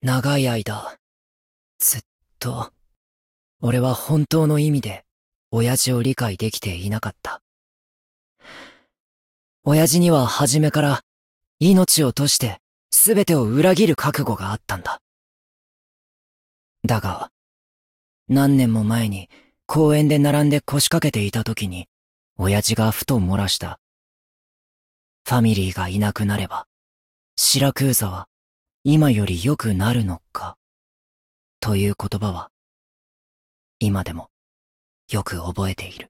長い間、ずっと、俺は本当の意味で、親父を理解できていなかった。親父には初めから、命を賭して、全てを裏切る覚悟があったんだ。だが、何年も前に、公園で並んで腰掛けていた時に、親父がふと漏らした。ファミリーがいなくなれば、シラクーザは、今より良くなるのか、という言葉は、今でも、よく覚えている。